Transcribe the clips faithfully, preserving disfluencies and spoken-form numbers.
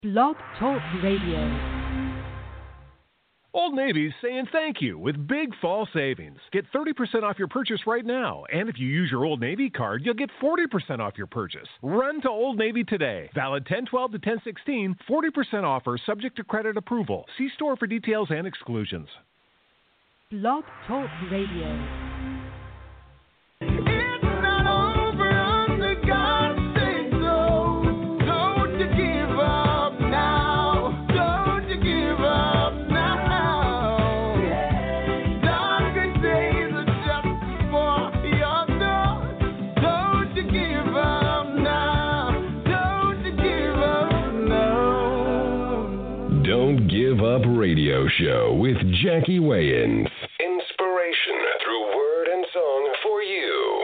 Blog Talk Radio. Old Navy's saying thank you with big fall savings. Get thirty percent off your purchase right now. And if you use your Old Navy card, you'll get forty percent off your purchase. Run to Old Navy today. Valid ten twelve to ten sixteen. forty percent offer subject to credit approval. See store for details and exclusions. Blog Talk Radio. Up Radio Show with Jackie Wayans. Inspiration through word and song for you.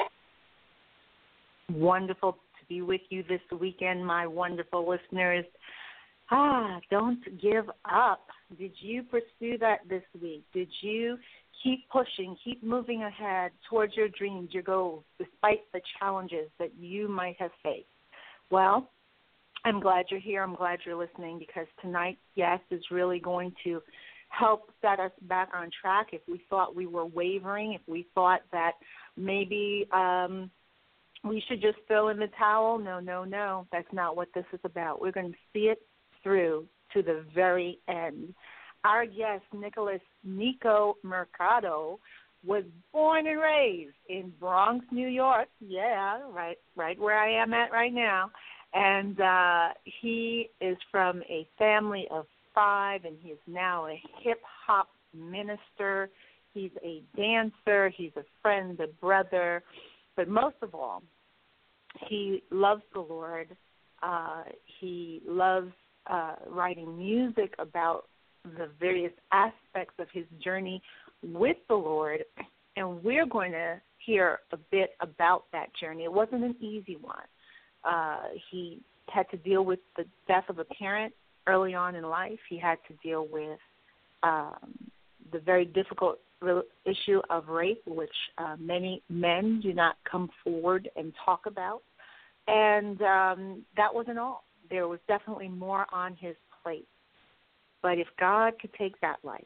Wonderful to be with you this weekend, my wonderful listeners. Ah, don't give up. Did you pursue that this week? Did you keep pushing, keep moving ahead towards your dreams, your goals, despite the challenges that you might have faced? Well, I'm glad you're here. I'm glad you're listening, because tonight, yes, is really going to help set us back on track. If we thought we were wavering, if we thought that maybe um, we should just throw in the towel, no, no, no. That's not what this is about. We're going to see it through to the very end. Our guest, Nicholas Nico Mercado, was born and raised in Bronx, New York. Yeah, right, right where I am at right now. And uh, he is from a family of five, and he is now a hip-hop minister. He's a dancer. He's a friend, a brother. But most of all, he loves the Lord. Uh, he loves uh, writing music about the various aspects of his journey with the Lord. And we're going to hear a bit about that journey. It wasn't an easy one. Uh, he had to deal with the death of a parent early on in life. He had to deal with um, the very difficult issue of rape, which uh, many men do not come forward and talk about. And um, that wasn't all. There was definitely more on his plate. But if God could take that life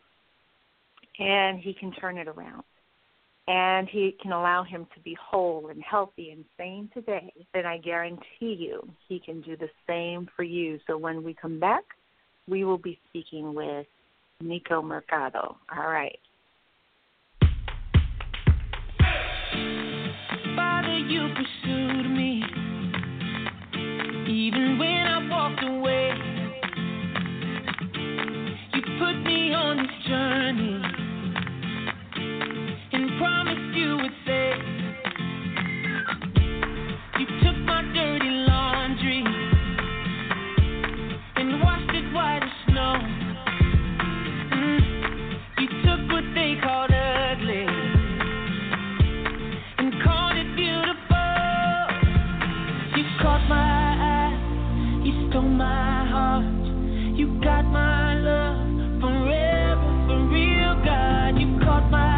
and he can turn it around, and he can allow him to be whole and healthy and sane today, then I guarantee you he can do the same for you. So when we come back, we will be speaking with Nico Mercado. All right. Father, you pursued me, even when I walked away. You put me on this journey, promised you would say, you took my dirty laundry and washed it white as snow. Mm. You took what they called ugly and called it beautiful. You caught my eye, you stole my heart, you got my love forever, for real, God. You caught my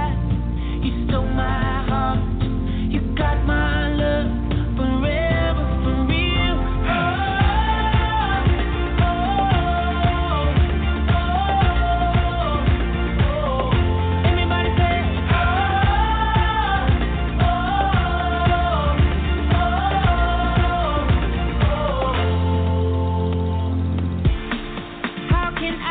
my heart, you got my love forever, for real. Oh, oh, oh, oh. Everybody say, oh, oh, oh, oh. How can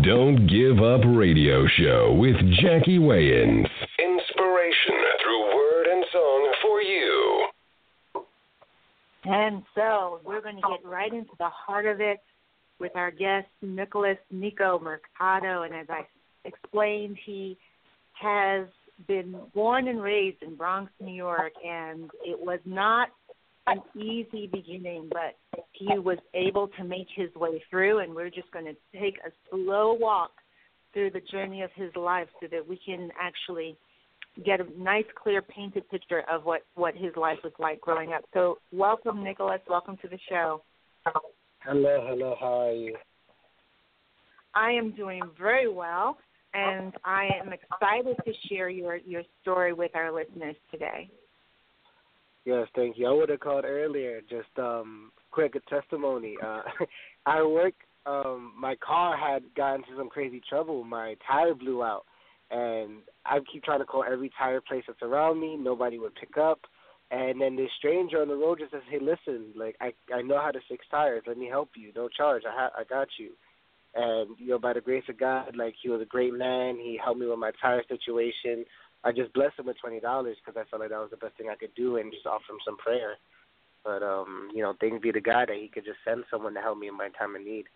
Don't Give Up Radio Show with Jackie Wayans. Inspiration through word and song for you. And so we're going to get right into the heart of it with our guest, Nicholas Nico Mercado. And as I explained, he has been born and raised in Bronx, New York, and it was not an easy beginning, but he was able to make his way through, and we're just going to take a slow walk through the journey of his life so that we can actually get a nice, clear, painted picture of what, what his life was like growing up. So welcome, Nicholas. Welcome to the show. Hello, hello. How are you? I am doing very well, and I am excited to share your, your story with our listeners today. Yes, thank you. I would have called earlier, just um, quick a testimony. Uh, I work, um, my car had gotten into some crazy trouble. My tire blew out, and I keep trying to call every tire place that's around me. Nobody would pick up. And then this stranger on the road just says, hey, listen, like, I, I know how to fix tires. Let me help you. No charge. I, ha- I got you. And, you know, by the grace of God, like, he was a great man. He helped me with my tire situation. I just blessed him with twenty dollars because I felt like that was the best thing I could do and just offer him some prayer. But, um, you know, thanks be to God that he could just send someone to help me in my time of need.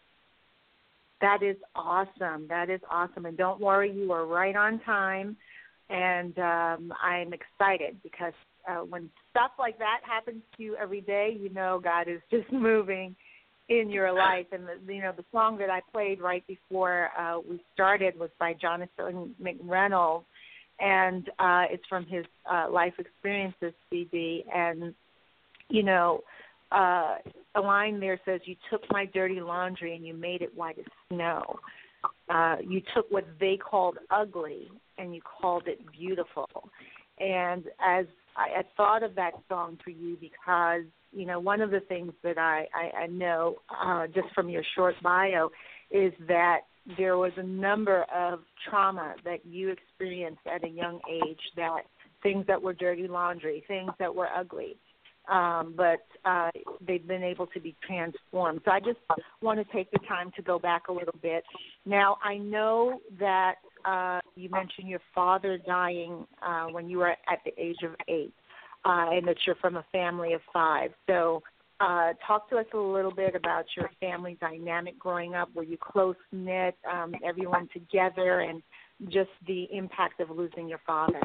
That is awesome. That is awesome. And don't worry, you are right on time. And um, I'm excited because uh, when stuff like that happens to you every day, you know God is just moving in your life. And, the, you know, the song that I played right before uh, we started was by Jonathan McReynolds, and uh, it's from his uh, Life Experiences C D. And, you know, uh, a line there says, you took my dirty laundry and you made it white as snow. Uh, you took what they called ugly and you called it beautiful. And as I, I thought of that song for you because, you know, one of the things that I, I, I know uh, just from your short bio is that there was a number of trauma that you experienced at a young age, that things that were dirty laundry, things that were ugly, um, but uh, they've been able to be transformed. So I just want to take the time to go back a little bit. Now, I know that uh, you mentioned your father dying uh, when you were at the age of eight, uh, and that you're from a family of five. So uh, talk to us a little bit about your family dynamic growing up. Were you close-knit, um, everyone together, and just the impact of losing your father?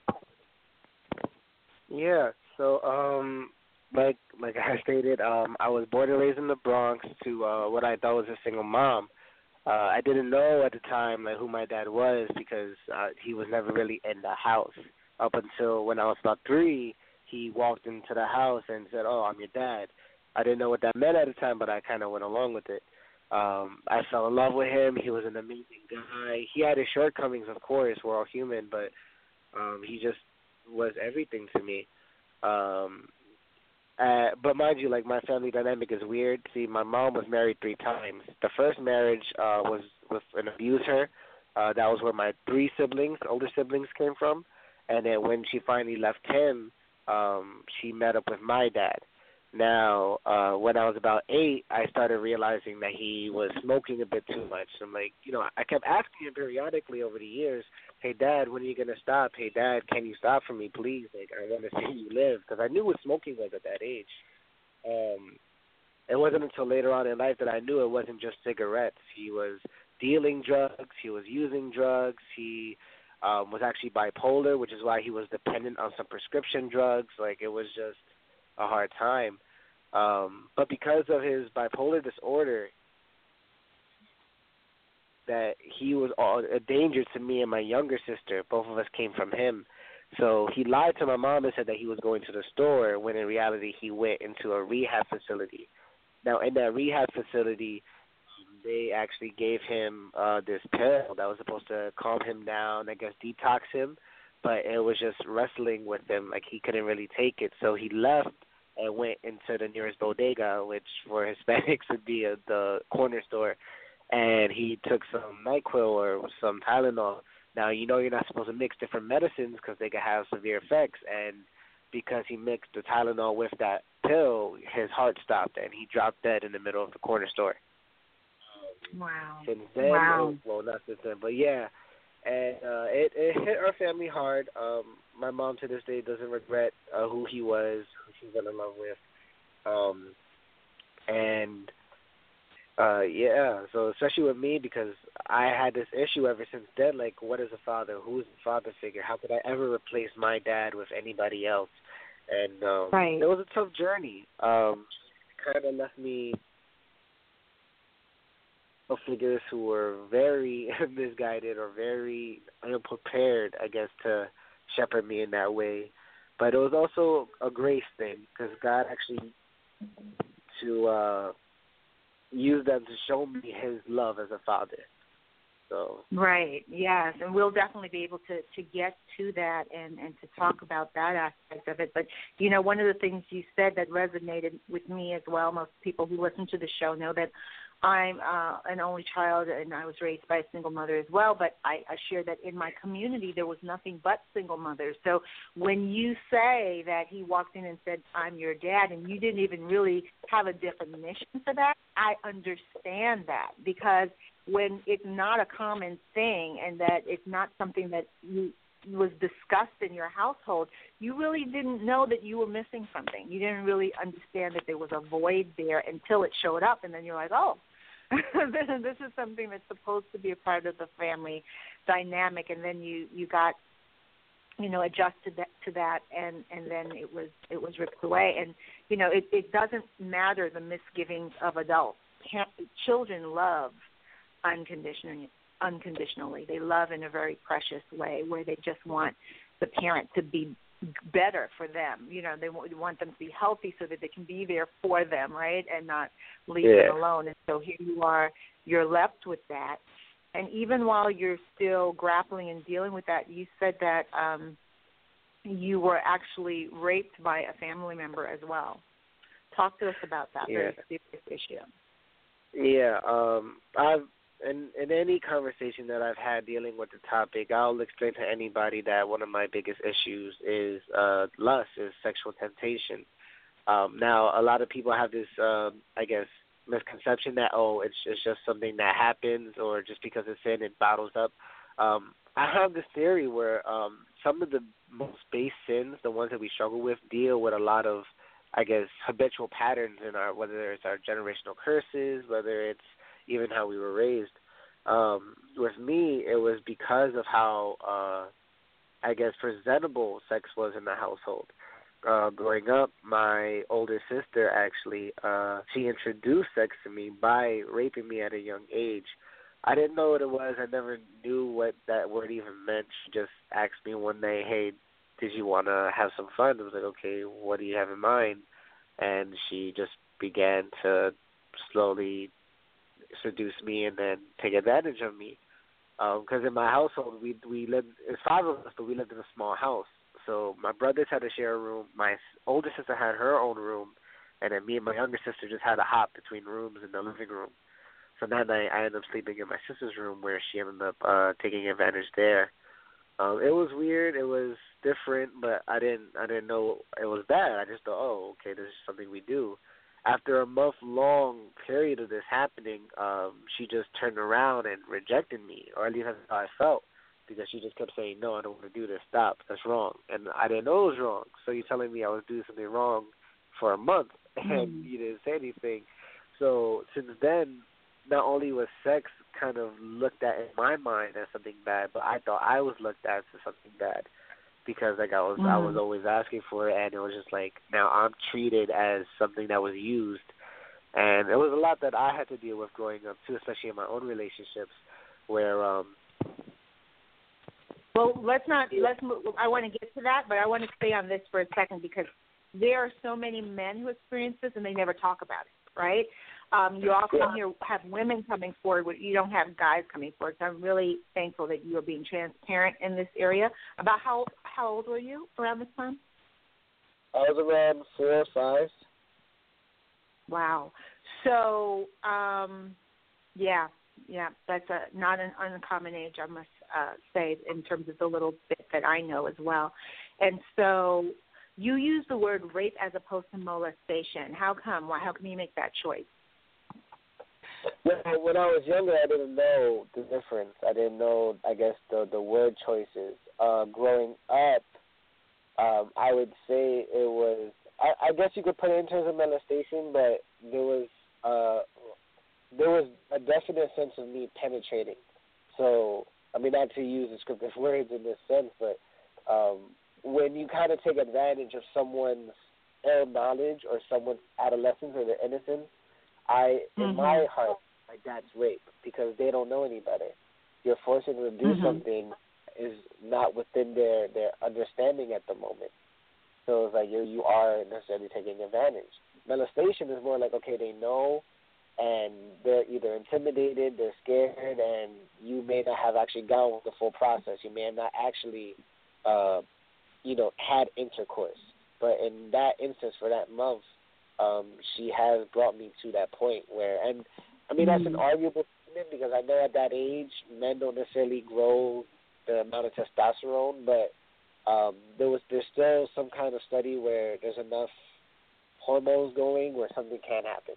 Yeah, so um, like like I stated, um, I was born and raised in the Bronx to uh, what I thought was a single mom. Uh, I didn't know at the time like who my dad was because uh, he was never really in the house. Up until when I was about three, he walked into the house and said, "Oh, I'm your dad." I didn't know what that meant at the time, but I kind of went along with it. Um, I fell in love with him. He was an amazing guy. He had his shortcomings, of course. We're all human, but um, he just was everything to me. Um, uh, but mind you, like, my family dynamic is weird. See, my mom was married three times. The first marriage uh, was with an abuser. Uh, that was where my three siblings, older siblings, came from. And then when she finally left him, um, she met up with my dad. Now, uh, when I was about eight, I started realizing that he was smoking a bit too much. I'm like, you know, I kept asking him periodically over the years, hey, Dad, when are you going to stop? Hey, Dad, can you stop for me, please? Like, I want to see you live. Because I knew what smoking was at that age. Um, it wasn't until later on in life that I knew it wasn't just cigarettes. He was dealing drugs. He was using drugs. He um, was actually bipolar, which is why he was dependent on some prescription drugs. Like, it was just a hard time. Um, but because of his bipolar disorder, that he was all, a danger to me and my younger sister. Both of us came from him. So he lied to my mom and said that he was going to the store when in reality he went into a rehab facility. Now, in that rehab facility, they actually gave him uh, this pill that was supposed to calm him down, I guess detox him, but it was just wrestling with him. Like, he couldn't really take it. So he left and went into the nearest bodega, which for Hispanics would be a, the corner store, and he took some NyQuil or some Tylenol. Now, you know you're not supposed to mix different medicines because they can have severe effects, and because he mixed the Tylenol with that pill, his heart stopped, and he dropped dead in the middle of the corner store. Um, Wow. Since then, wow. It, well, not since then, but yeah, and uh, it it hit our family hard. Um, my mom to this day doesn't regret uh, who he was, who she fell in love with, um, and uh, yeah. So especially with me, because I had this issue ever since then. Like, what is a father? Who is a father figure? How could I ever replace my dad with anybody else? And um, right. it was a tough journey. Um, kind of left me of figures who were very misguided or very unprepared, I guess, to shepherd me in that way. But it was also a grace thing, because God actually to uh, use them to show me His love as a father. So right, yes, and we'll definitely be able to, to get to that and, and to talk about that aspect of it. But, you know, one of the things you said that resonated with me as well, most people who listen to the show know that I'm uh, an only child, and I was raised by a single mother as well, but I, I share that in my community there was nothing but single mothers. So when you say that he walked in and said, I'm your dad, and you didn't even really have a definition for that, I understand that, because when it's not a common thing and that it's not something that you was discussed in your household, you really didn't know that you were missing something. You didn't really understand that there was a void there until it showed up, and then you're like, oh, this is something that's supposed to be a part of the family dynamic, and then you, you got, you know, adjusted that, to that, and, and then it was it was ripped away. And, you know, it, it doesn't matter the misgivings of adults. Children love unconditionally. unconditionally. They love in a very precious way, where they just want the parent to be better for them. You know, they want them to be healthy so that they can be there for them, right, and not leave yeah. them alone. And so here you are, you're left with that. And even while you're still grappling and dealing with that, you said that um, you were actually raped by a family member as well. Talk to us about that yeah. very serious issue. Yeah, um, I've In, in any conversation that I've had dealing with the topic, I'll explain to anybody that one of my biggest issues is uh, lust, is sexual temptation. Um, now, a lot of people have this, uh, I guess, misconception that, oh, it's, it's just something that happens, or just because it's sin, it bottles up. Um, I have this theory where um, some of the most base sins, the ones that we struggle with, deal with a lot of, I guess, habitual patterns in our, whether it's our generational curses, whether it's even how we were raised. Um, with me, it was because of how, uh, I guess, presentable sex was in the household. Uh, growing up, my older sister actually, uh, she introduced sex to me by raping me at a young age. I didn't know what it was. I never knew what that word even meant. She just asked me one day, hey, did you want to have some fun? I was like, okay, what do you have in mind? And she just began to slowly seduce me and then take advantage of me. Because um, in my household, we we lived, it's five of us, but we lived in a small house. So my brothers had to share a room. My older sister had her own room, and then me and my younger sister just had a hop between rooms in the living room. So that night, I ended up sleeping in my sister's room, where she ended up uh, taking advantage there. Um, it was weird. It was different, but I didn't I didn't know it was bad. I just thought, oh, okay, this is something we do. After a month-long period of this happening, um, she just turned around and rejected me, or at least that's how I felt, because she just kept saying, no, I don't want to do this. Stop. That's wrong. And I didn't know it was wrong. So you're telling me I was doing something wrong for a month, and mm. you didn't say anything. So since then, not only was sex kind of looked at in my mind as something bad, but I thought I was looked at as something bad. Because like I was, mm. I was always asking for it, and it was just like now I'm treated as something that was used, and it was a lot that I had to deal with growing up too, especially in my own relationships, where. um Well, let's not let's. Move, I want to get to that, but I want to stay on this for a second, because there are so many men who experience this and they never talk about it, right? Um, you often yeah. hear have women coming forward, but you don't have guys coming forward. So I'm really thankful that you are being transparent in this area. About how how old were you around this time? I was around four or five. Wow. So, um, yeah, yeah, that's a not an uncommon age, I must uh, say, in terms of the little bit that I know as well. And so you use the word rape as opposed to molestation. How come? Why? How can you make that choice? When, when I was younger, I didn't know the difference. I didn't know, I guess, the the word choices. Uh, growing up, um, I would say it was. I, I guess you could put it in terms of molestation, but there was uh, there was a definite sense of me penetrating. So, I mean, not to use descriptive words in this sense, but um, when you kind of take advantage of someone's ill knowledge or someone's adolescence or their innocence, I, in mm-hmm. my heart, like that's rape because they don't know any better. You're forcing them to do mm-hmm. something is not within their, their understanding at the moment. So it's like you you are necessarily taking advantage. Molestation is more like, okay, they know, and they're either intimidated, they're scared, and you may not have actually gone with the full process. You may have not actually, uh, you know, had intercourse. But in that instance, for that month, um, she has brought me to that point where, and I mean, that's an arguable statement because I know at that age, men don't necessarily grow the amount of testosterone, but um, there was there's still some kind of study where there's enough hormones going where something can happen.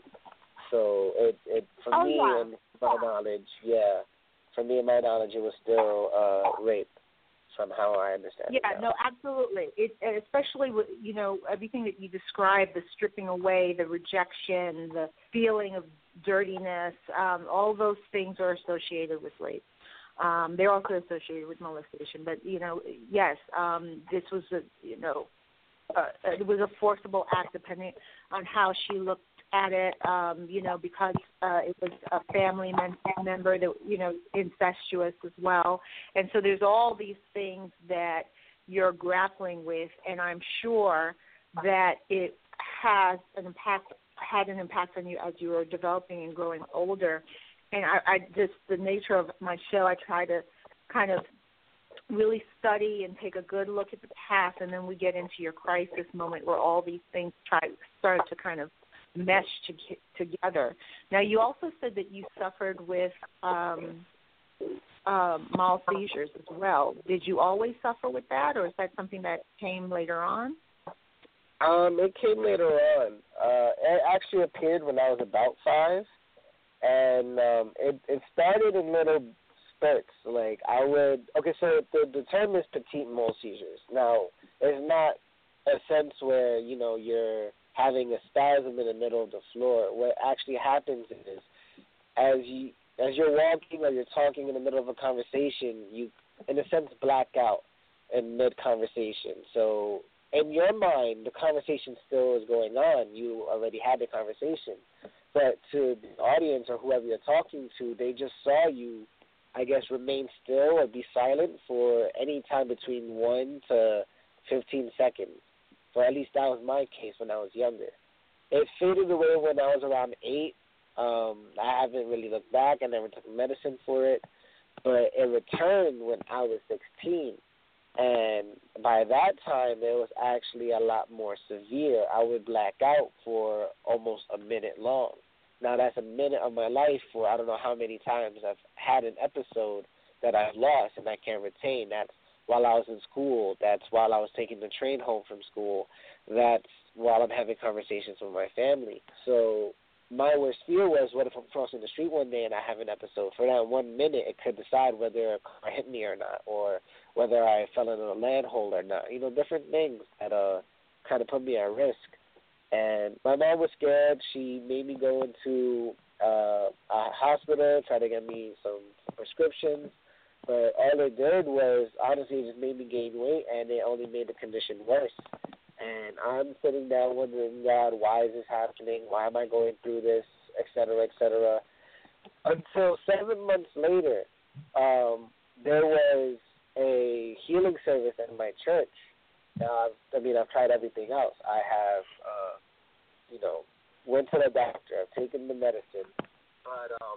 So it, it for oh, me yeah. and my knowledge, yeah, for me and my knowledge, it was still uh, rape. Somehow I understand. Yeah, it no, absolutely. It, especially with, you know, everything that you described, the stripping away, the rejection, the feeling of dirtiness, um, all those things are associated with rape. Um, they're also associated with molestation. But, you know, yes, um, this was a, you know, uh, it was a forcible act depending on how she looked at it, um, you know, because uh, it was a family mem- member that, you know, incestuous as well. And so there's all these things that you're grappling with, and I'm sure that it has an impact, had an impact on you as you were developing and growing older. And I, I just, the nature of my show, I try to kind of really study and take a good look at the past, and then we get into your crisis moment where all these things try start to kind of mesh to, together. Now, you also said that you suffered with um, uh, mild seizures as well. Did you always suffer with that, or is that something that came later on? Um, it came later on. Uh, it actually appeared when I was about five, and um, it, it started in little spurts. Like I would, okay, so the, the term is petite mole seizures. Now, it's not a sense where, you know, you're having a spasm in the middle of the floor. What actually happens is, as you as you're walking or you're talking in the middle of a conversation, you, in a sense, black out in mid-conversation. So in your mind, the conversation still is going on. You already had the conversation. But to the audience or whoever you're talking to, they just saw you, I guess, remain still or be silent for any time between one to fifteen seconds. So at least that was my case when I was younger. It faded away when I was around eight. Um, I haven't really looked back. I never took medicine for it. But it returned when I was sixteen. And by that time, it was actually a lot more severe. I would black out for almost a minute long. Now, that's a minute of my life for I don't know how many times I've had an episode that I've lost and I can't retain. That's while I was in school. That's while I was taking the train home from school. That's while I'm having conversations with my family. So my worst fear was, what if I'm crossing the street one day and I have an episode? For that one minute, it could decide whether a car hit me or not, or whether I fell into a landhole or not. You know, different things that uh, kind of put me at risk. And my mom was scared. She made me go into uh, a hospital, try to get me some prescriptions. But all it did was, honestly, it just made me gain weight, and it only made the condition worse. And I'm sitting down wondering, God, why is this happening? Why am I going through this, et cetera, et cetera. Until seven months later, um, there was a healing service at my church. Uh, I mean, I've tried everything else. I have, uh, you know, went to the doctor. I've taken the medicine. But um,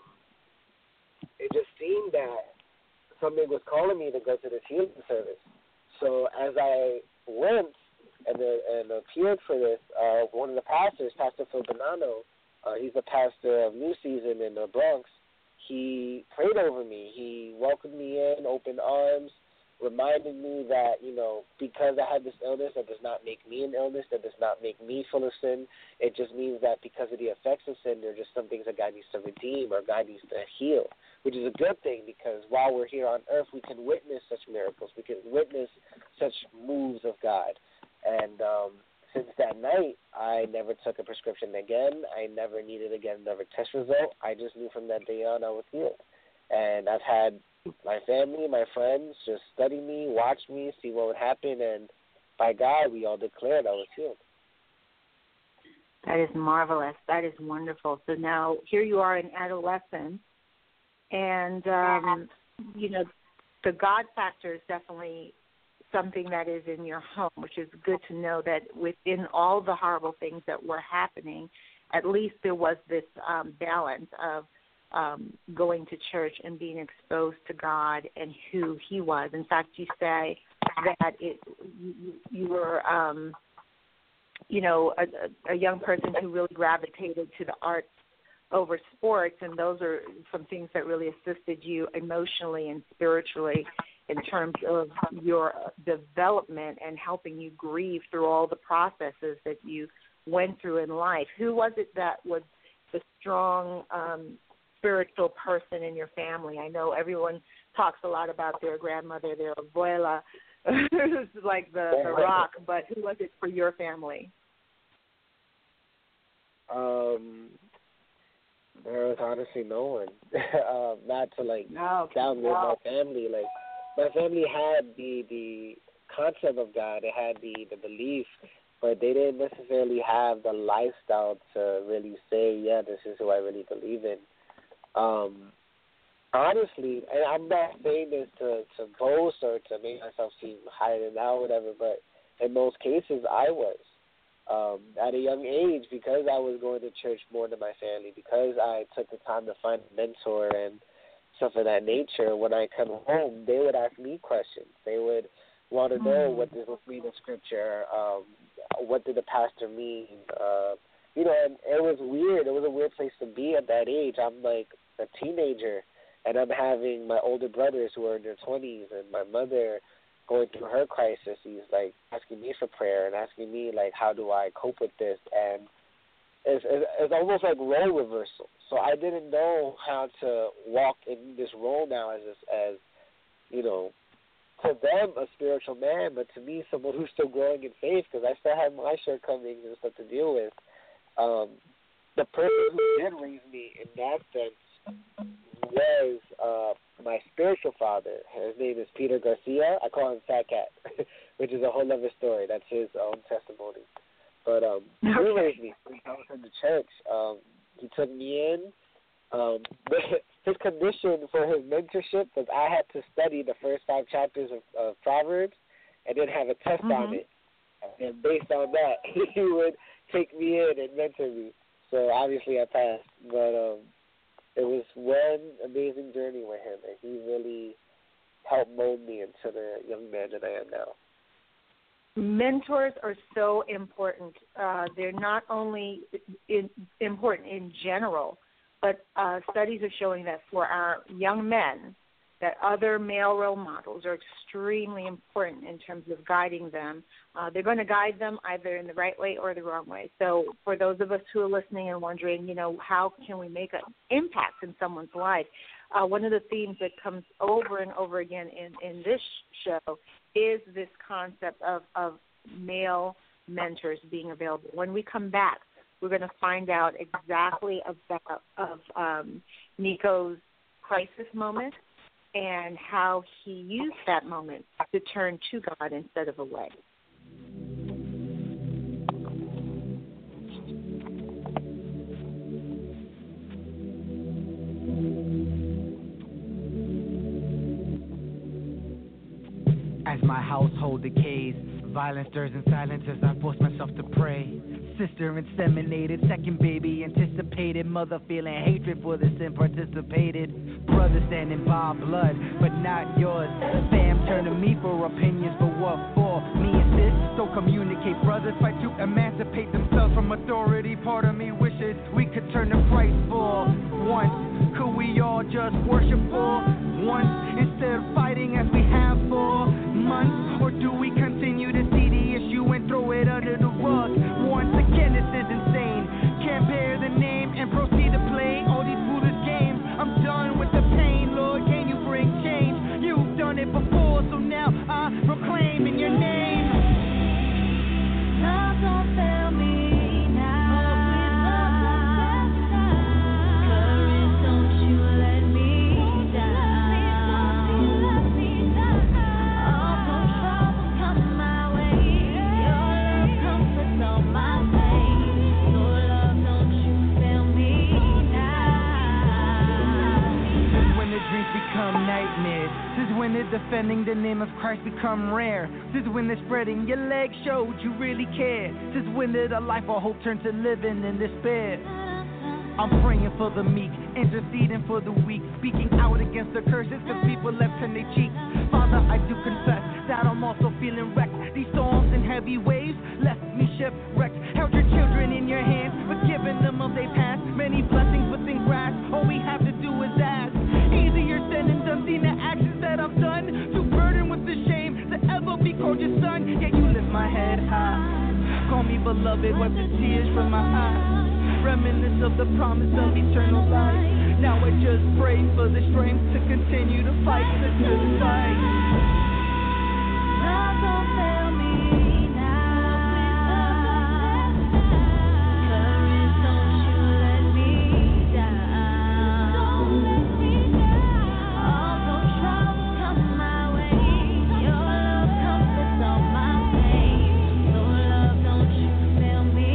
it just seemed that something was calling me to go to this healing service. So as I went and, uh, and appeared for this, uh, one of the pastors, Pastor Phil Bonanno, uh, he's the pastor of New Season in the Bronx, he prayed over me. He welcomed me in, open arms, reminding me that, you know, because I had this illness, that does not make me an illness, that does not make me full of sin. It just means that because of the effects of sin, there are just some things that God needs to redeem or God needs to heal, which is a good thing, because while we're here on earth, we can witness such miracles. We can witness such moves of God. And um, since that night, I never took a prescription again. I never needed again another test result. I just knew from that day on I was healed. And I've had my family, my friends just study me, watch me, see what would happen, and by God, we all declared I was healed. That is marvelous. That is wonderful. So now here you are in adolescence, and, um, you know, the God factor is definitely something that is in your home, which is good to know that within all the horrible things that were happening, at least there was this um, balance of um, going to church and being exposed to God and who He was. In fact, you say that it, you, you were, um, you know, a, a young person who really gravitated to the arts over sports, and those are some things that really assisted you emotionally and spiritually in terms of your development and helping you grieve through all the processes that you went through in life. Who was it that was the strong um, spiritual person in your family? I know everyone talks a lot about their grandmother, their abuela, who's like the, the rock, but who was it for your family? Um, there was honestly no one. uh, not to like no, downgrade no. my family. Like my family had the the concept of God, they had the the belief, but they didn't necessarily have the lifestyle to really say, yeah, this is who I really believe in. Um, honestly, and I'm not saying this to, to boast or to make myself seem higher than thou or whatever, but in most cases I was. Um, at a young age, because I was going to church more than my family, because I took the time to find a mentor and stuff of that nature, when I come home, they would ask me questions. They would want to know what does this mean in Scripture, um, what did the pastor mean, uh, you know, and it was weird. It was a weird place to be at that age. I'm like a teenager, and I'm having my older brothers who are in their twenties, and my mother going through her crisis. He's like asking me for prayer and asking me like, how do I cope with this? And it's, it's, it's almost like role reversal. So I didn't know how to walk in this role now as as you know, to them a spiritual man, but to me someone who's still growing in faith, because I still have my shortcomings and stuff to deal with. Um, the person who did raise me in that sense was uh, my spiritual father. His name is Peter Garcia. I call him Fat Cat, which is a whole other story. That's his own testimony. But um, he raised me since I was in the church. Um, he took me in. Um, his condition for his mentorship was I had to study the first five chapters of, of Proverbs and then have a test mm-hmm. on it. And based on that, he would take me in and mentor me. So obviously I passed. But um, it was one amazing journey with him, and he really helped mold me into the young man that I am now. Mentors are so important. Uh, they're not only in, important in general, but uh, studies are showing that for our young men, that other male role models are extremely important in terms of guiding them. Uh, they're going to guide them either in the right way or the wrong way. So for those of us who are listening and wondering, you know, how can we make an impact in someone's life, uh, one of the themes that comes over and over again in, in this show is this concept of, of male mentors being available. When we come back, we're going to find out exactly about of um, Nico's crisis moment and how he used that moment to turn to God instead of away. As my household decays, violence stirs in silence as I force myself to pray. Sister inseminated, second baby anticipated, mother feeling hatred for the sin participated, brother standing by blood, but not yours. Fam turn to me for opinions, but what for? Me and sis don't communicate. Brothers fight to emancipate themselves from authority. Part of me wishes we could turn to Christ for once. Could we all just worship for once instead of fighting as we have for? when the defending the name of Christ become rare. This is when the spreading your legs showed you really cared. This is when did a life of hope turn to living in despair. I'm praying for the meek, interceding for the weak, speaking out against the curses cause people left turn their cheeks. Father, I do confess that I'm also feeling wrecked. These storms and heavy waves left me shipwrecked. Held your children in your hands, forgiving them of their past. Many blessings within grasp, all we have to do is ask. Easier said than done, seen the actions that I've done. Too burdened with the shame to ever be called your son. Yet you lift my head high, call me beloved, wipe the tears from my eyes. Reminisce of the promise of eternal life. Now I just pray for the strength to continue to fight the good fight. Love don't fail me now. Courage, don't you let me down. Don't let me down. Although troubles come my way, your love comforts all my pain. So love, don't you fail me.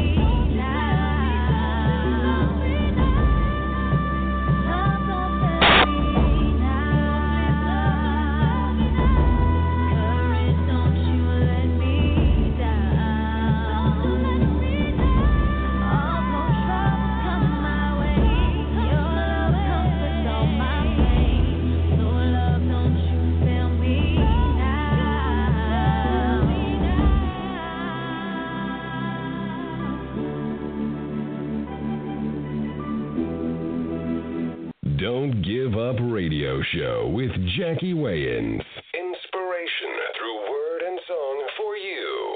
Don't Give Up Radio Show with Jackie Wayans. Inspiration through word and song for you.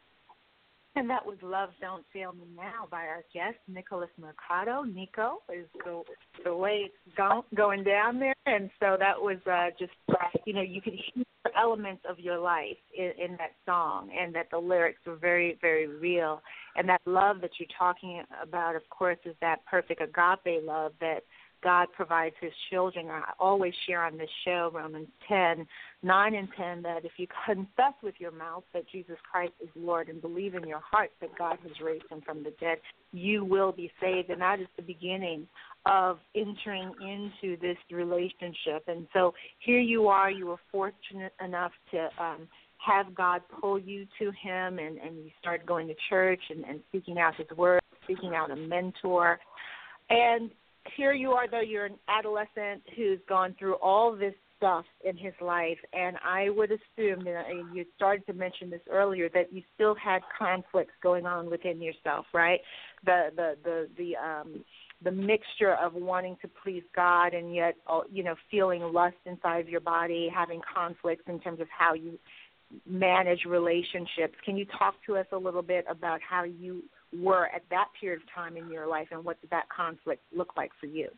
And that was Love Don't Fail Me Now by our guest, Nicholas Mercado. Nico is the, the way it's go, going down there. And so that was uh, just, you know, you could hear elements of your life in, in that song, and that the lyrics were very, very real. And that love that you're talking about, of course, is that perfect agape love that God provides his children. I always share on this show, Romans ten, nine and ten, that if you confess with your mouth that Jesus Christ is Lord and believe in your heart that God has raised him from the dead, you will be saved. And that is the beginning of entering into this relationship. And so here you are, you were fortunate enough to um, have God pull you to him, and, and you started going to church and, and seeking out his word, seeking out a mentor. And here you are, though, you're an adolescent who's gone through all this stuff in his life, and I would assume, and you started to mention this earlier, that you still had conflicts going on within yourself, right? The the the the um the mixture of wanting to please God and yet, you know, feeling lust inside of your body, having conflicts in terms of how you manage relationships. Can you talk to us a little bit about how you were at that period of time in your life, and what did that conflict look like for you?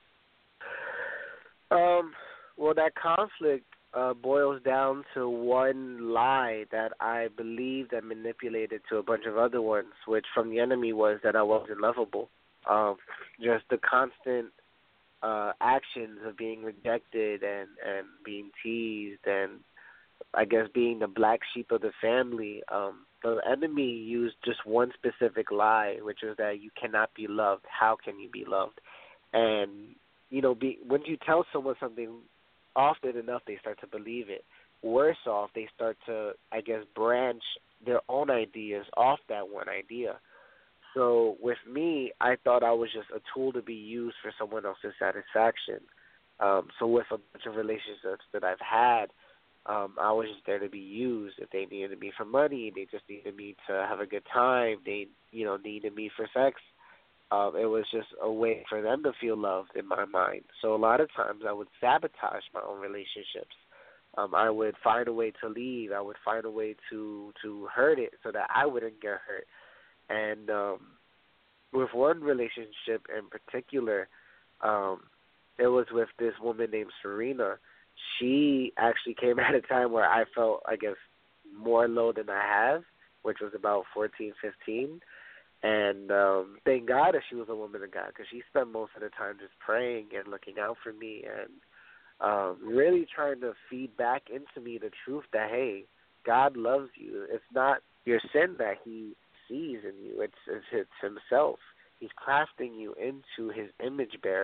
Um, well, that conflict uh, boils down to one lie that I believed and manipulated to a bunch of other ones, which from the enemy was that I wasn't lovable. Um, just the constant uh, actions of being rejected and, and being teased and I guess being the black sheep of the family. Um, the enemy used just one specific lie, which is that you cannot be loved. How can you be loved? And, you know, be, when you tell someone something often enough, they start to believe it. Worse off, they start to, I guess, branch their own ideas off that one idea. So with me, I thought I was just a tool to be used for someone else's satisfaction. Um, so with a bunch of relationships that I've had, Um, I was just there to be used. If they needed me for money, they just needed me to have a good time. They, you know, needed me for sex. Um, it was just a way for them to feel loved in my mind. So a lot of times I would sabotage my own relationships. Um, I would find a way to leave. I would find a way to, to hurt it so that I wouldn't get hurt. And um, with one relationship in particular, um, it was with this woman named Serena. She actually came at a time where I felt, I guess, more low than I have, which was about fourteen, fifteen. And um, thank God that she was a woman of God, because she spent most of the time just praying and looking out for me and um, really trying to feed back into me the truth that, hey, God loves you. It's not your sin that he sees in you. It's, it's, it's himself. He's crafting you into his image bearer.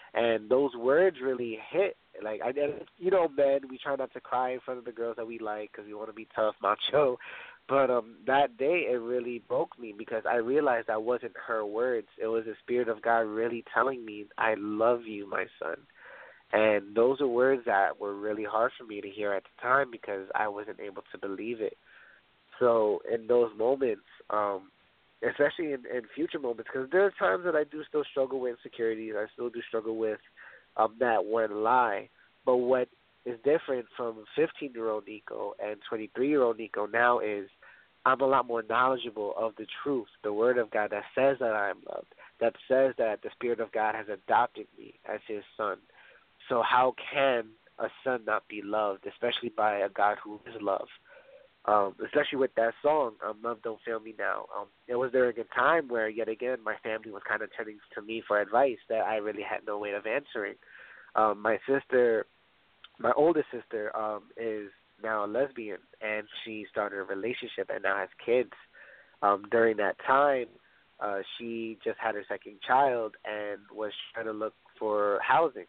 And those words really hit. Like, I, you know, men, we try not to cry in front of the girls that we like because we want to be tough, macho. But um, that day, it really broke me because I realized that wasn't her words. It was the Spirit of God really telling me, I love you, my son. And those are words that were really hard for me to hear at the time because I wasn't able to believe it. So in those moments, um, especially in, in future moments, because there are times that I do still struggle with insecurities. I still do struggle with um, that one lie. But what is different from fifteen-year-old Nico and twenty-three-year-old Nico now is I'm a lot more knowledgeable of the truth, the Word of God that says that I am loved, that says that the Spirit of God has adopted me as his son. So how can a son not be loved, especially by a God who is love? Um, especially with that song, um, Love Don't Fail Me Now. Um, it was during a time where, yet again, my family was kind of turning to me for advice that I really had no way of answering. Um, my sister, my oldest sister, um, is now a lesbian, and she started a relationship and now has kids. Um, during that time, uh, she just had her second child and was trying to look for housing.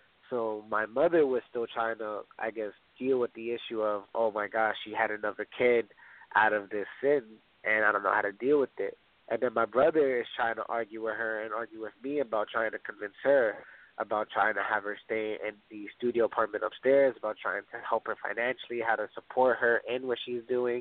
So my mother was still trying to, I guess, deal with the issue of, oh, my gosh, she had another kid out of this sin, and I don't know how to deal with it. And then my brother is trying to argue with her and argue with me about trying to convince her, about trying to have her stay in the studio apartment upstairs, about trying to help her financially, how to support her in what she's doing.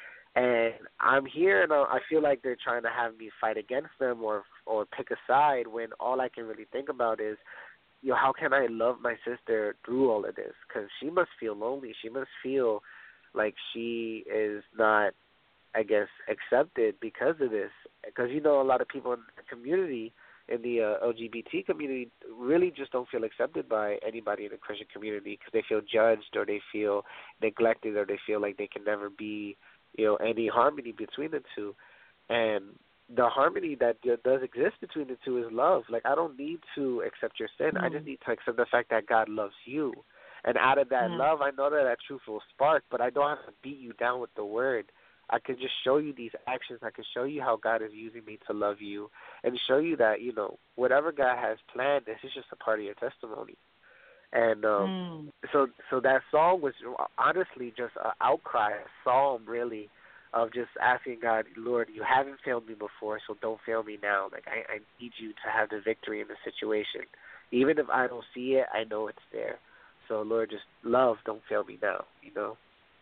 And I'm here, and I feel like they're trying to have me fight against them or or pick a side when all I can really think about is, you know, how can I love my sister through all of this? Because she must feel lonely. She must feel like she is not, I guess, accepted because of this. Because, you know, a lot of people in the community, in the uh, L G B T community, really just don't feel accepted by anybody in the Christian community because they feel judged or they feel neglected or they feel like they can never be, you know, any harmony between the two. And the harmony that does exist between the two is love. Like, I don't need to accept your sin. Mm. I just need to accept the fact that God loves you. And out of that mm. love, I know that that truth will spark, but I don't have to beat you down with the word. I can just show you these actions. I can show you how God is using me to love you and show you that, you know, whatever God has planned, this is just a part of your testimony. And um, mm. so so that song was honestly just an outcry, a psalm really, of just asking God, Lord, you haven't failed me before, so don't fail me now. Like, I, I need you to have the victory in the situation. Even if I don't see it, I know it's there. So, Lord, just love, don't fail me now, you know?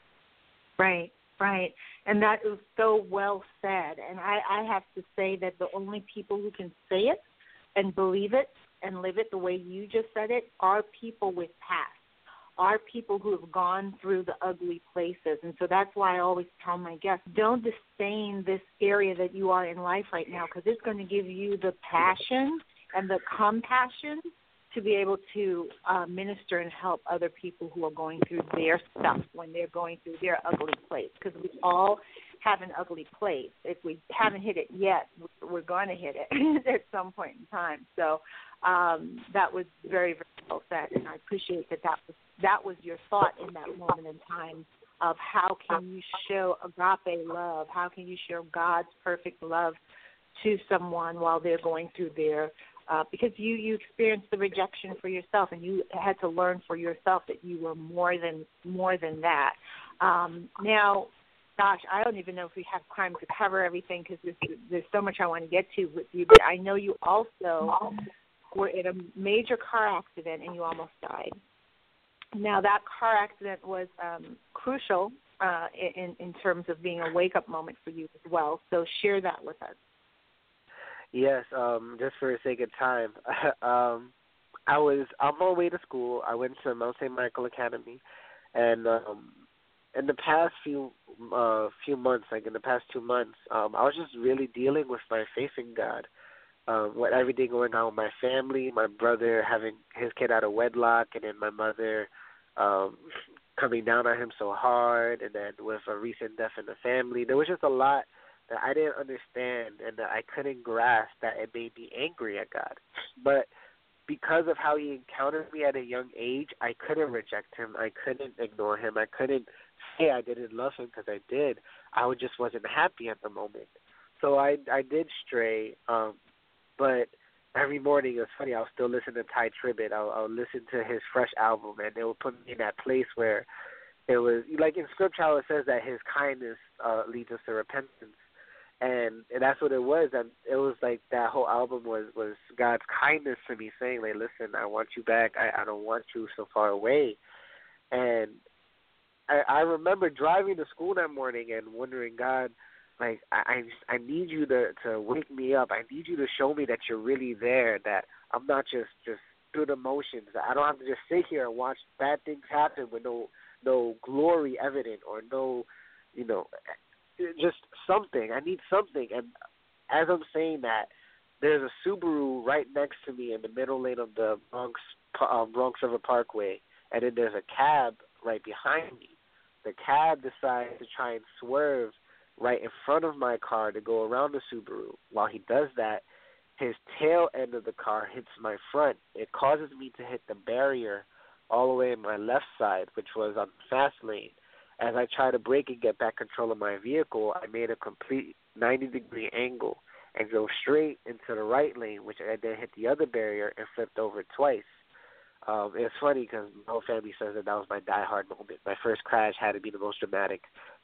Right, right. And that is so well said. And I, I have to say that the only people who can say it and believe it and live it the way you just said it are people with past. Are people who have gone through the ugly places. And so that's why I always tell my guests, don't disdain this area that you are in life right now, because it's going to give you the passion and the compassion to be able to uh, minister and help other people who are going through their stuff when they're going through their ugly place, because we all have an ugly place. If we haven't hit it yet, we're going to hit it at some point in time. So um, that was very, very well said, and I appreciate that that was, that was your thought in that moment in time of how can you show agape love, how can you show God's perfect love to someone while they're going through their Uh, because you, you experienced the rejection for yourself, and you had to learn for yourself that you were more than more than that. Um, now, gosh, I don't even know if we have time to cover everything because there's, there's so much I want to get to with you. But I know you also were in a major car accident and you almost died. Now, that car accident was um, crucial uh, in, in terms of being a wake-up moment for you as well. So share that with us. Yes, um, just for the sake of time, um, I was on my way to school. I went to Mount Saint Michael Academy, and um, in the past few uh, few months, like in the past two months, um, I was just really dealing with my faith in God, um, with everything going on with my family, my brother having his kid out of wedlock, and then my mother um, coming down on him so hard, and then with a recent death in the family. There was just a lot that I didn't understand and that I couldn't grasp, that it made me angry at God. But because of how he encountered me at a young age, I couldn't reject him. I couldn't ignore him. I couldn't say I didn't love him because I did. I just wasn't happy at the moment. So I I did stray. Um, but every morning, it was funny, I'll still listen to Ty Tribbett. I'll, I'll listen to his Fresh album, and it will put me in that place where it was, like in Scripture, how it says that his kindness uh, leads us to repentance. And, and that's what it was. And it was like that whole album was, was God's kindness to me, saying, like, listen, I want you back. I, I don't want you so far away. And I, I remember driving to school that morning and wondering, God, like, I, I I need you to, to wake me up. I need you to show me that you're really there, that I'm not just, just through the motions. I don't have to just sit here and watch bad things happen with no no glory evident or no, you know, just something. I need something. And as I'm saying that, there's a Subaru right next to me in the middle lane of the Bronx um, Bronx River Parkway, and then there's a cab right behind me. The cab decides to try and swerve right in front of my car to go around the Subaru. While he does that, his tail end of the car hits my front. It causes me to hit the barrier all the way on my left side, which was on the fast lane. As I try to brake and get back control of my vehicle, I made a complete ninety-degree angle and drove straight into the right lane, which I then hit the other barrier and flipped over twice. Um, it's funny because my whole family says that that was my die-hard moment. My first crash had to be the most dramatic.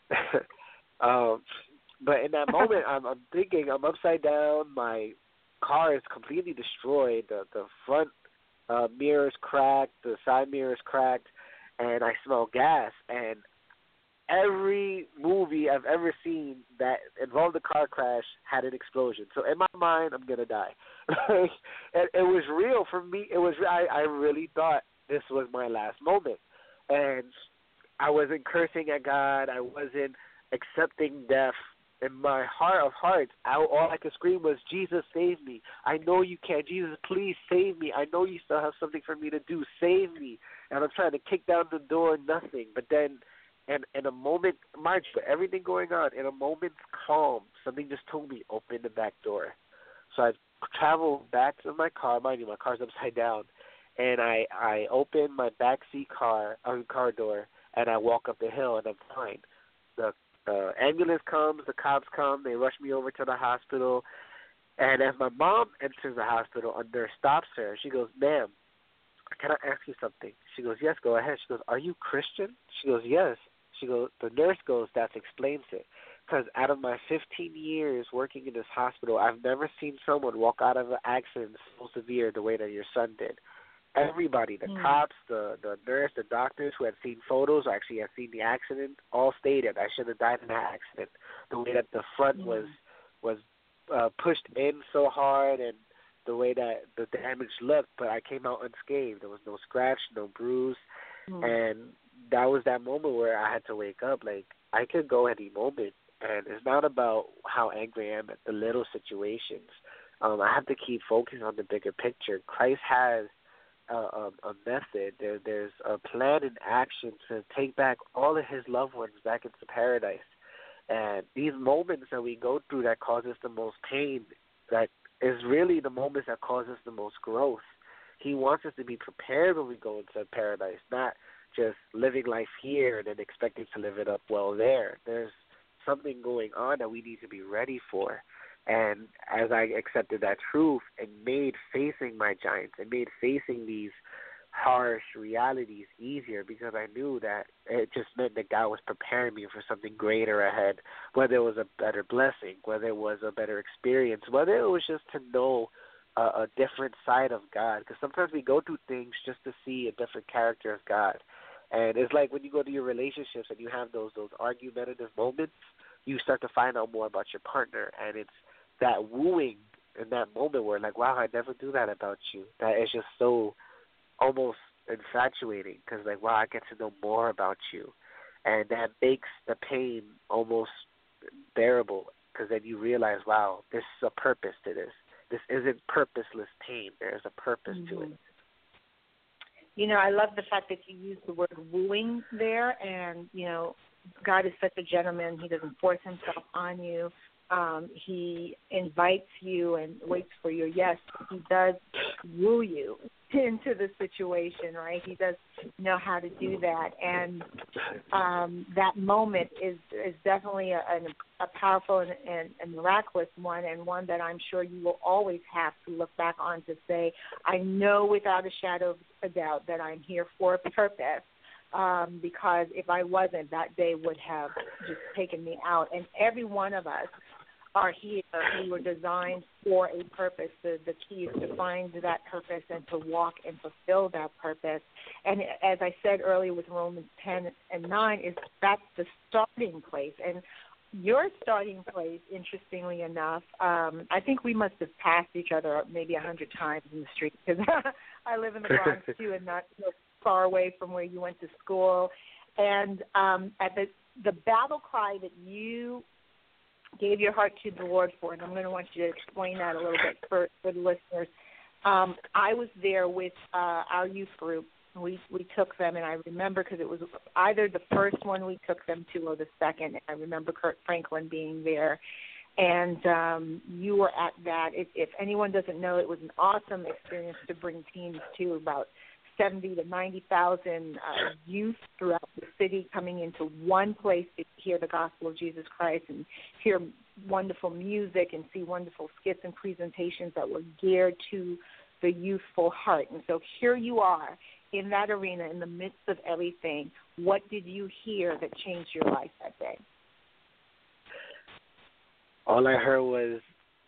um, but in that moment, I'm, I'm thinking I'm upside down. My car is completely destroyed. The, the front uh, mirror is cracked. The side mirror is cracked. And I smell gas. And every movie I've ever seen that involved a car crash had an explosion. So in my mind, I'm going to die. it, it was real for me. It was. I, I really thought this was my last moment. And I wasn't cursing at God. I wasn't accepting death. In my heart of hearts, I, all I could scream was, Jesus, save me. I know you can. Jesus, please save me. I know you still have something for me to do. Save me. And I'm trying to kick down the door, nothing. But then And in a moment, mind you, everything going on, in a moment's calm, something just told me, open the back door. So I traveled back to my car. Mind you, my car's upside down. And I, I open my backseat car, uh, car door, and I walk up the hill, and I'm fine. The uh, ambulance comes, the cops come, they rush me over to the hospital. And as my mom enters the hospital, a nurse stops her. She goes, ma'am, can I ask you something? She goes, yes, go ahead. She goes, are you Christian? She goes, yes. She goes, the nurse goes, that explains it. Because out of my fifteen years working in this hospital, I've never seen someone walk out of an accident so severe the way that your son did. Everybody, the mm. cops, the, the nurse, the doctors who had seen photos or actually had seen the accident, all stated I should have died in that accident. The way that the front mm. was was uh, pushed in so hard and the way that the damage looked, but I came out unscathed. There was no scratch, no bruise, mm. and that was that moment where I had to wake up. Like, I could go any moment, and it's not about how angry I am at the little situations. Um, I have to keep focusing on the bigger picture. Christ has a, a, a method. There, there's a plan in action to take back all of his loved ones back into paradise. And these moments that we go through that cause us the most pain, that is really the moments that cause us the most growth. He wants us to be prepared when we go into paradise, not just living life here and then expecting to live it up well there. There's something going on that we need to be ready for. And as I accepted that truth, it made facing my giants, it made facing these harsh realities easier, because I knew that it just meant that God was preparing me for something greater ahead, whether it was a better blessing, whether it was a better experience, whether it was just to know a, a different side of God. Because sometimes we go through things just to see a different character of God. And it's like when you go to your relationships and you have those those argumentative moments, you start to find out more about your partner. And it's that wooing in that moment where, like, wow, I never do that about you. That is just so almost infatuating, because, like, wow, I get to know more about you. And that makes the pain almost bearable, because then you realize, wow, there's a purpose to this. This isn't purposeless pain. There's a purpose mm-hmm. to it. You know, I love the fact that you use the word wooing there, and, you know, God is such a gentleman. He doesn't force himself on you. Um, he invites you and waits for your yes. He does woo you into the situation, right? He does know how to do that, and um, that moment is is definitely a, a, a powerful and, and, and miraculous one, and one that I'm sure you will always have to look back on to say, I know without a shadow of a doubt that I'm here for a purpose, um, because if I wasn't, that day would have just taken me out. And every one of us are here. We were designed for a purpose. The, the key is to find that purpose and to walk and fulfill that purpose. And as I said earlier with Romans ten and nine, is that's the starting place. And your starting place, interestingly enough, um, I think we must have passed each other maybe a hundred times in the street, because I live in the Bronx too, and not so far away from where you went to school. And um, at the the battle cry that you gave your heart to the Lord for, and I'm going to want you to explain that a little bit for, for the listeners. Um, I was there with uh, our youth group. We we took them, and I remember because it was either the first one we took them to or the second. I remember Kirk Franklin being there, and um, you were at that. If, if anyone doesn't know, it was an awesome experience to bring teens to, about seventy to ninety thousand uh, youth throughout the city coming into one place to hear the gospel of Jesus Christ and hear wonderful music and see wonderful skits and presentations that were geared to the youthful heart. And so here you are in that arena in the midst of everything. What did you hear that changed your life that day? All I heard was,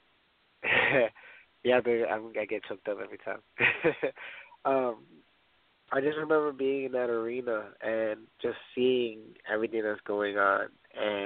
yeah, but I'm, I get choked up every time. um, I just remember being in that arena and just seeing everything that's going on. And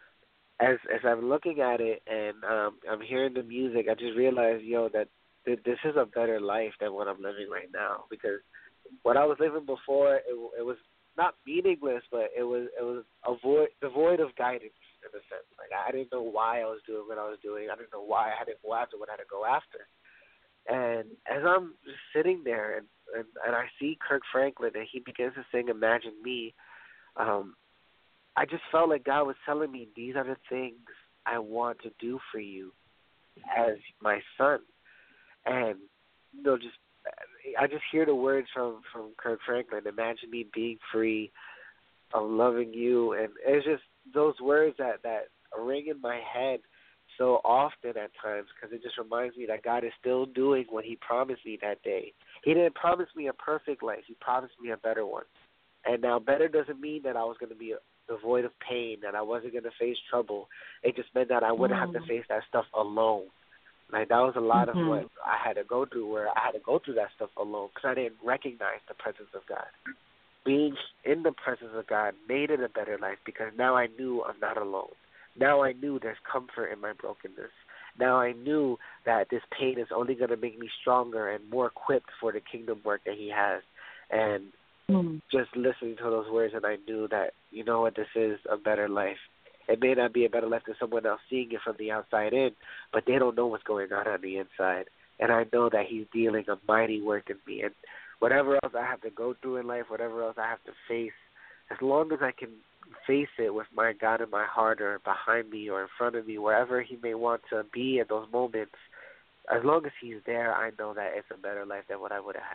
as as I'm looking at it and um, I'm hearing the music, I just realized, yo, that th- this is a better life than what I'm living right now. Because what I was living before, it, it was not meaningless, but it was it was a void, devoid of guidance in a sense. Like I didn't know why I was doing what I was doing. I didn't know why I had to go after what I had to go after. And as I'm just sitting there and, and, and I see Kirk Franklin and he begins to sing Imagine Me, um, I just felt like God was telling me, these are the things I want to do for you as my son. And, you know, just I just hear the words from, from Kirk Franklin, imagine me being free, of loving you. And it's just those words that, that ring in my head so often at times, because it just reminds me that God is still doing what he promised me that day. He didn't promise me a perfect life. He promised me a better one. And now better doesn't mean that I was going to be devoid of pain, that I wasn't going to face trouble. It just meant that I wouldn't mm. have to face that stuff alone. Like that was a lot mm-hmm. of what I had to go through, where I had to go through that stuff alone because I didn't recognize the presence of God. Being in the presence of God made it a better life because now I knew I'm not alone. Now I knew there's comfort in my brokenness. Now I knew that this pain is only going to make me stronger and more equipped for the kingdom work that he has. And mm. just listening to those words, and I knew that, you know what, this is a better life. It may not be a better life than someone else seeing it from the outside in, but they don't know what's going on on the inside. And I know that he's dealing a mighty work in me. And whatever else I have to go through in life, whatever else I have to face, as long as I can face it with my God in my heart or behind me or in front of me, wherever he may want to be at those moments, as long as he's there, I know that it's a better life than what I would have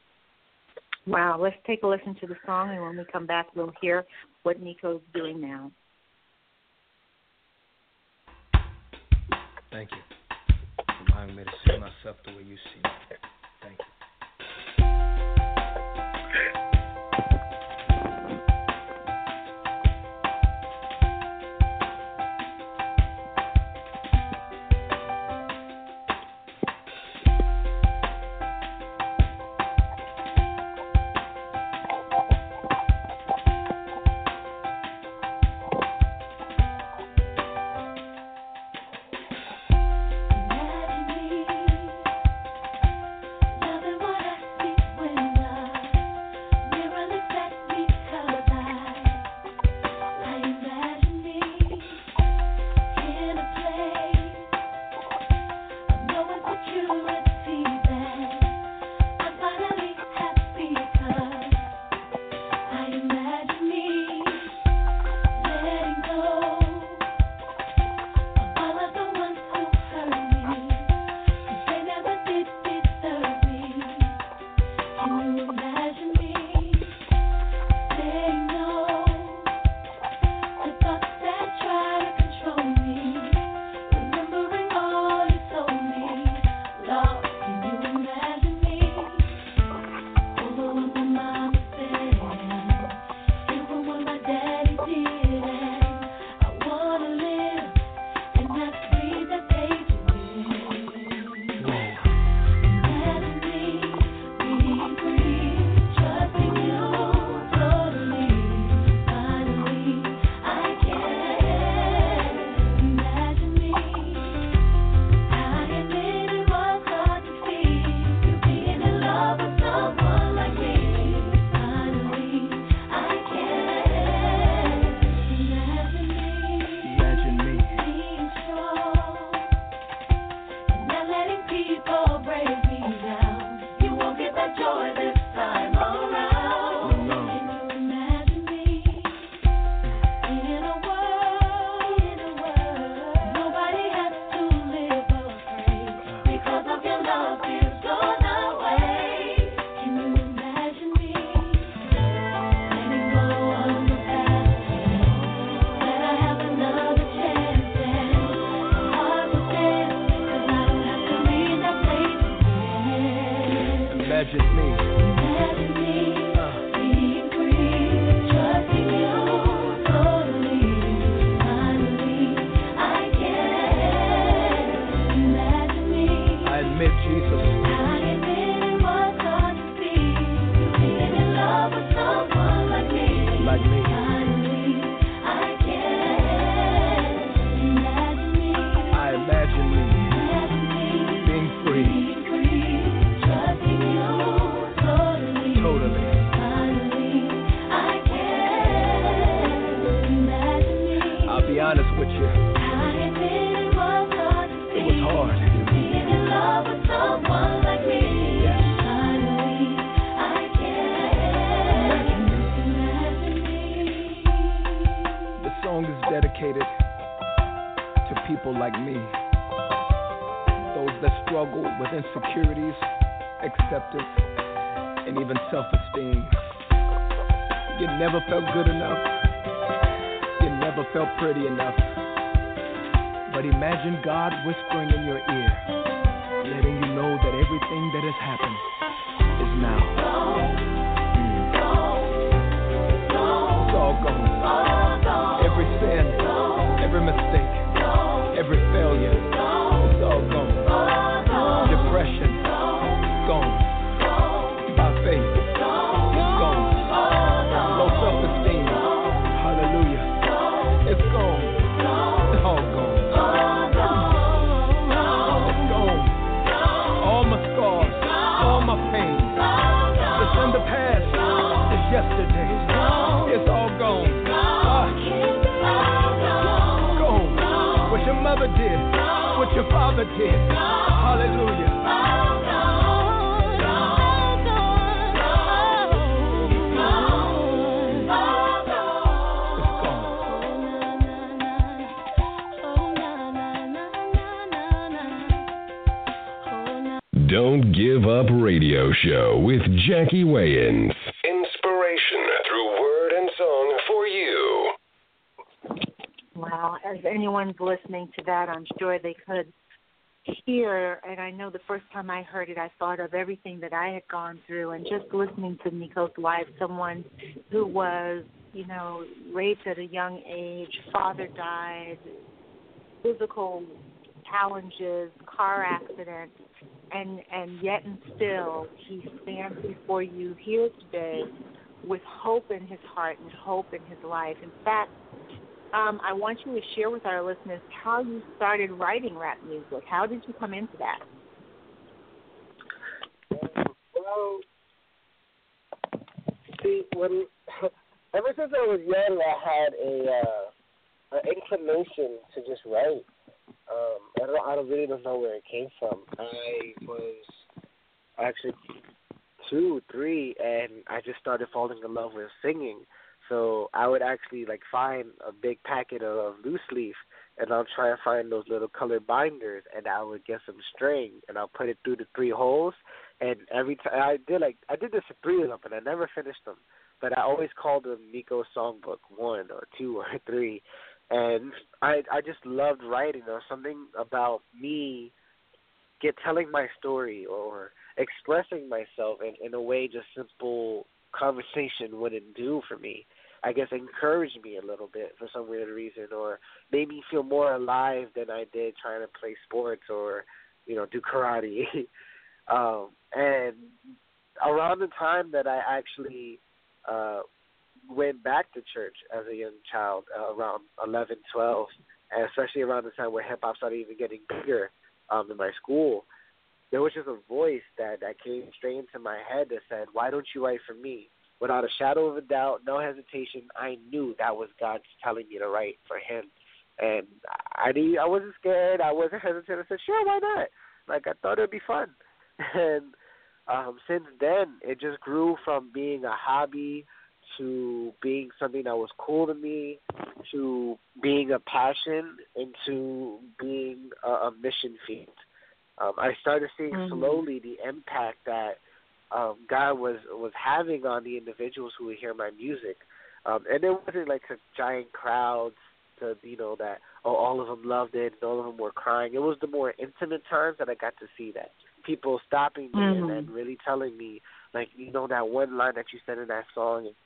had. Wow. Let's take a listen to the song, and when we come back, we'll hear what Nico's doing now. Thank you for allowing me to see myself the way you see me. Thank you. Love Don't Give Up Radio Show with Jackie Wayans. Inspiration through word and song for you. Wow, as anyone's listening to that, I'm sure they could hear, and I know the first time I heard it, I thought of everything that I had gone through, and just listening to Nico's wife, someone who was, you know, raped at a young age, father died, physical challenges, car accident, and, and yet and still he stands before you here today with hope in his heart and hope in his life. In fact, Um, I want you to share with our listeners how you started writing rap music. How did you come into that? Well, see, when ever since I was young, I had a uh, an inclination to just write. Um, I don't, I don't really don't know where it came from. I was actually two, three, and I just started falling in love with singing. So I would actually like find a big packet of loose leaf and I'll try and find those little colored binders, and I would get some string, and I'll put it through the three holes, and every time I did like I did this for three of them, and I never finished them, but I always called them Nico's Songbook one or two or three, and I I just loved writing. There was something about me get telling my story or expressing myself in, in a way just simple conversation wouldn't do for me. I guess encouraged me a little bit for some weird reason, or made me feel more alive than I did trying to play sports or, you know, do karate. um, and around the time that I actually uh, went back to church as a young child, uh, around eleven, twelve, and especially around the time where hip hop started even getting bigger um, in my school, there was just a voice that, that came straight into my head that said, "Why don't you write for me?" Without a shadow of a doubt, no hesitation, I knew that was God telling me to write for him. And I didn't, I wasn't scared. I wasn't hesitant. I said, sure, why not? Like, I thought it would be fun. And um, since then, it just grew from being a hobby to being something that was cool to me, to being a passion, into being a, a mission field. Um, I started seeing mm-hmm. slowly the impact that Um, God was was having on the individuals who would hear my music, um, and it wasn't like such giant crowds to you know that oh all of them loved it and all of them were crying. It was the more intimate times that I got to see that people stopping me mm-hmm. and, and really telling me like you know that one line that you said in that song and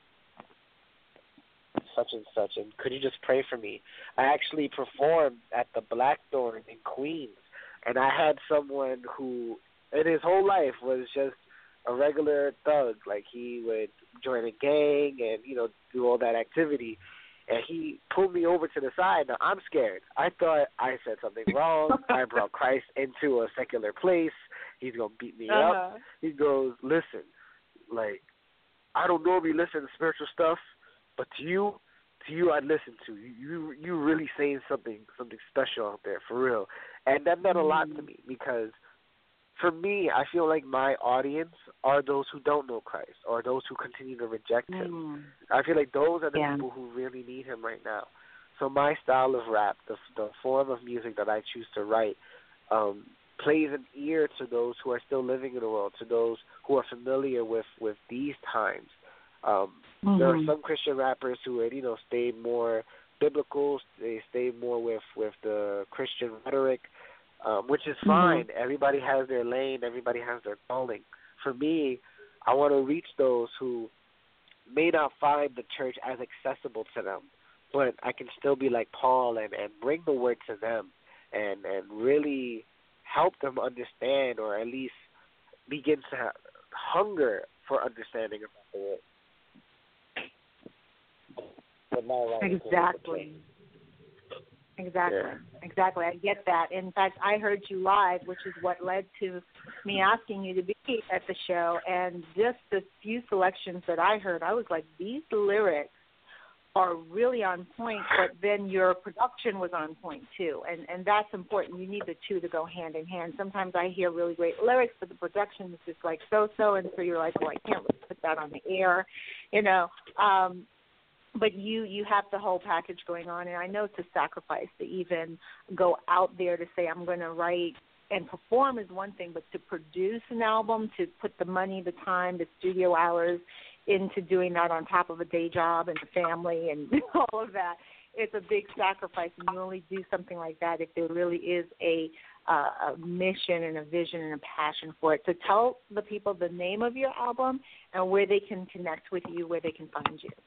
such and such, and could you just pray for me? I actually performed at the Blackthorn in Queens, and I had someone who in his whole life was just a regular thug. Like, he would join a gang and, you know, do all that activity. And he pulled me over to the side. Now, I'm scared. I thought I said something wrong. I brought Christ into a secular place. He's going to beat me uh-huh. up. He goes, listen, like, I don't normally listen to spiritual stuff, but to you, to you I'd listen to. You, you, you really saying something, something special out there, for real. And that meant a lot to me because for me, I feel like my audience are those who don't know Christ or those who continue to reject him. Mm. I feel like those are the yeah. people who really need him right now. So my style of rap, the, the form of music that I choose to write, um, plays an ear to those who are still living in the world, to those who are familiar with, with these times. Um, mm-hmm. There are some Christian rappers who had, you know, stayed more biblical, they stayed more with, with the Christian rhetoric, Um, which is fine. Mm-hmm. Everybody has their lane. Everybody has their calling. For me, I want to reach those who may not find the church as accessible to them, but I can still be like Paul and, and bring the word to them and, and really help them understand or at least begin to have hunger for understanding about the word. Exactly. Exactly. Yeah. Exactly. I get that. In fact, I heard you live, which is what led to me asking you to be at the show. And just the few selections that I heard, I was like, these lyrics are really on point, but then your production was on point too. And and that's important. You need the two to go hand in hand. Sometimes I hear really great lyrics, but the production is just like so-so, and so you're like, oh, I can't really put that on the air, you know. Um, But you, you have the whole package going on, and I know it's a sacrifice to even go out there to say I'm going to write and perform is one thing, but to produce an album, to put the money, the time, the studio hours into doing that on top of a day job and a family and all of that, it's a big sacrifice, and you only do something like that if there really is a, uh, a mission and a vision and a passion for it. So tell the people the name of your album and where they can connect with you, where they can find you.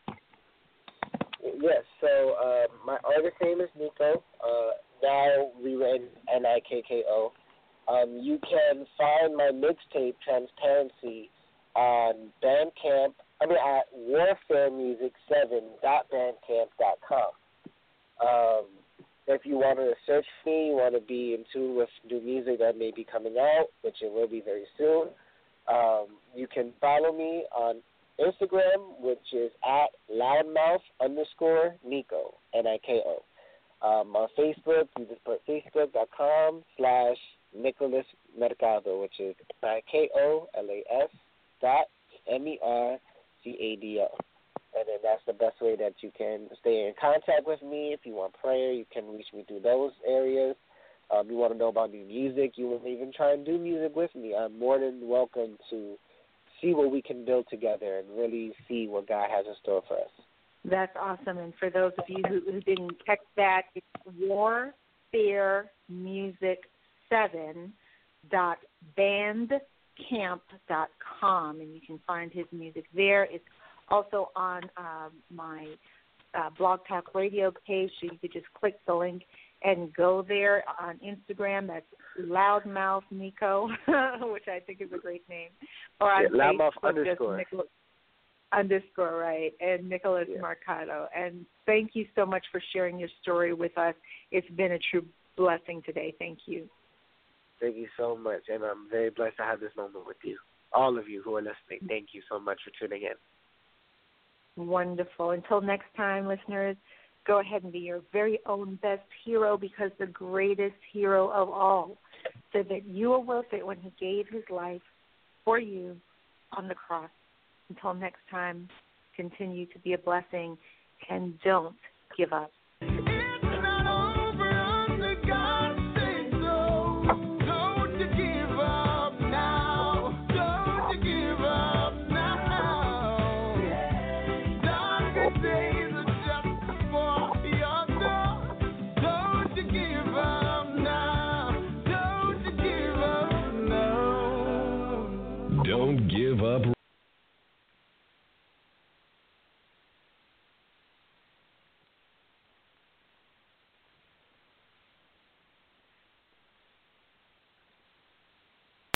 Yes, so uh, my artist name is Nico, uh, now rewritten N I K K O. Um, you can find my mixtape, Transparency, on Bandcamp, I mean at warfare music seven dot bandcamp dot com. Um, if you want to search me, you want to be in tune with new music that may be coming out, which it will be very soon, um, you can follow me on Instagram, which is at loudmouth underscore Nico, N I K O. Um, on Facebook, you just put facebook.com slash Nicholas Mercado, which is N I K O L A S dot M E R C A D O. And then that's the best way that you can stay in contact with me. If you want prayer, you can reach me through those areas. Um, you want to know about new music, you want to even try and do music with me, I'm more than welcome to see what we can build together and really see what God has in store for us. That's awesome. And for those of you who, who didn't catch that, it's warfare music seven dot bandcamp dot com, and you can find his music there. It's also on uh, my uh, Blog Talk Radio page, so you could just click the link and go there. On Instagram, that's Loudmouth Nico, which I think is a great name. Or on yeah, Loudmouth Facebook, underscore. Nicholas, underscore, right, and Nicholas yeah. Marcato. And thank you so much for sharing your story with us. It's been a true blessing today. Thank you. Thank you so much, and I'm very blessed to have this moment with you. All of you who are listening, thank you so much for tuning in. Wonderful. Until next time, listeners, go ahead and be your very own best hero, because the greatest hero of all said that you are worth it when he gave his life for you on the cross. Until next time, continue to be a blessing and don't give up.